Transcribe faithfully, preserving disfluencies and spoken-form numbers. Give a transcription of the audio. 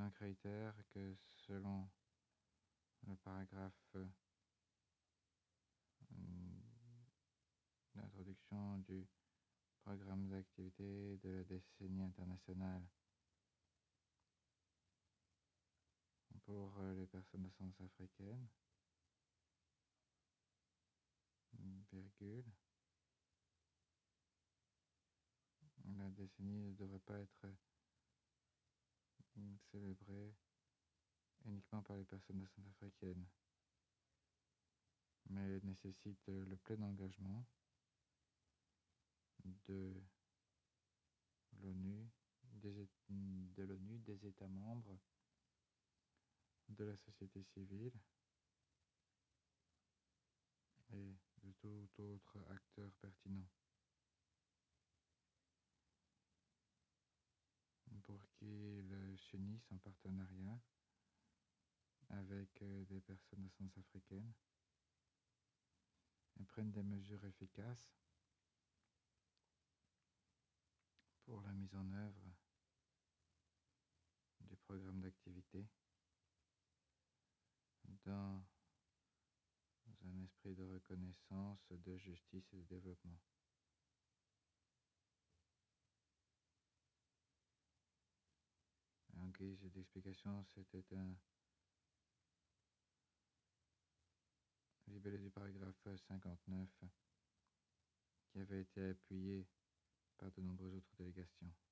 un critère que selon le paragraphe d'introduction du programme d'activité de la décennie internationale pour les personnes d'ascendance africaine, virgule, la décennie ne devrait pas être célébrée uniquement par les personnes d'ascendance africaine, mais nécessite le plein engagement de l'ONU, des, de l'ONU, des États membres, de la société civile et de tout autre acteur pertinent pour qu'ils s'unissent en partenariat avec des personnes d'ascendance africaine et prennent des mesures efficaces pour la mise en œuvre du programme d'activité dans un esprit de reconnaissance, de justice et de développement. En guise d'explication, c'était un libellé du paragraphe cinquante-neuf qui avait été appuyé par de nombreuses autres délégations.